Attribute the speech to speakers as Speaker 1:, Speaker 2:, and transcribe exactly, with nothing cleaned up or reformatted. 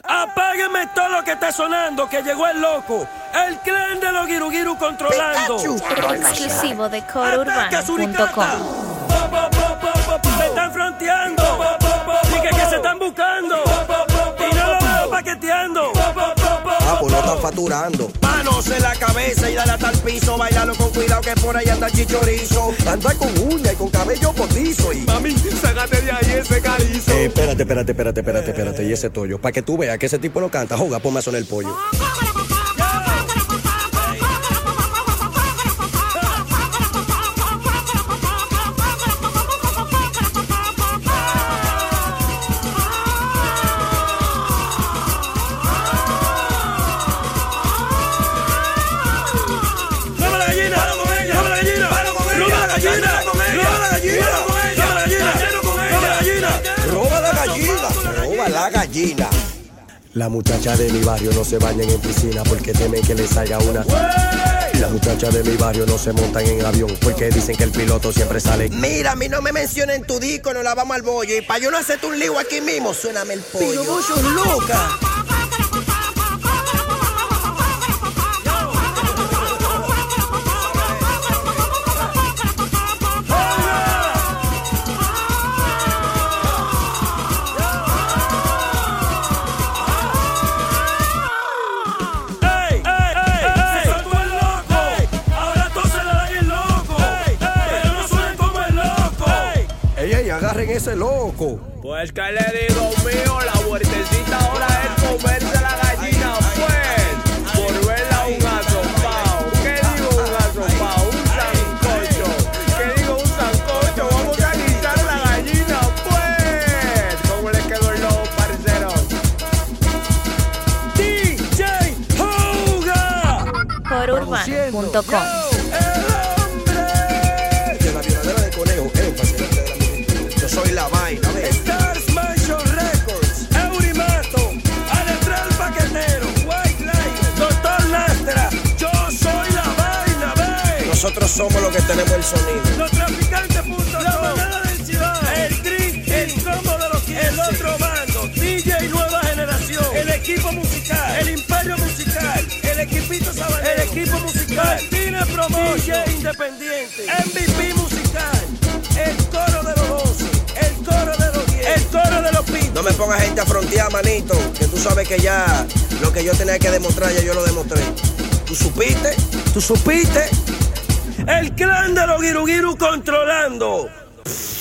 Speaker 1: Apáguenme todo lo que está sonando, que llegó el loco. El clan de los Giru Giru controlando.
Speaker 2: Exclusivo de coro urbano punto com.
Speaker 1: Me están fronteando. Dije que se están buscando. Y no lo veo paqueteando.
Speaker 3: Ah, pues no están facturando.
Speaker 1: Manos en la cabeza y dale hasta el piso. Bailalo con cuidado que por ahí anda el chichorizo.
Speaker 3: Anda con uña y con cabello potizo y...
Speaker 4: Mami, sácate de ahí ese carizo.
Speaker 3: Eh, espérate, espérate, espérate, espérate, espérate. Y ese tollo, para que tú veas que ese tipo no canta. Joga, ponme a sonar el pollo. La gallina. La muchacha de mi barrio no se bañan en piscina porque temen que les salga una. Las muchachas de mi barrio no se montan en avión porque dicen que el piloto siempre sale.
Speaker 5: Mira, a mí no me mencionen tu disco, no la vamos al bollo. Y pa' yo no hacerte un lío aquí mismo, suéname el pollo.
Speaker 1: Pero vos sos loca.
Speaker 3: Agarren ese loco.
Speaker 4: Pues que le digo mío, la vueltecita ahora es comerse la gallina, pues. Por verla un asopao. ¿Qué digo un asopao? Un sancocho. ¿Qué digo un sancocho? Vamos a guisar la gallina, pues. ¿Cómo le quedó el lobo, parceros?
Speaker 1: D J Hoga.
Speaker 2: coro urbano punto com.
Speaker 3: Soy la vaina, ¿ves?
Speaker 1: Stars Mansion Records, Eurimato, Aletral Paquetero, White Lion, Doctor Lastra, yo soy la vaina, ¿ves?
Speaker 3: Nosotros somos los que tenemos el sonido.
Speaker 1: Los traficantes punto com, la manada del ciudad, el Green, el combo de los quince, el otro bando, D J Nueva Generación, el equipo musical, el imperio musical, el equipito sabanero, el equipo musical, Cine Promotion, D J Independiente, M V P musical, el coro de los doce. El coro de los diez, el coro de los pintos.
Speaker 3: No me pongas gente a frontear, manito, que tú sabes que ya lo que yo tenía que demostrar, ya yo lo demostré. ¿Tú supiste?
Speaker 1: ¿Tú supiste? El clan de los Giru Giru controlando.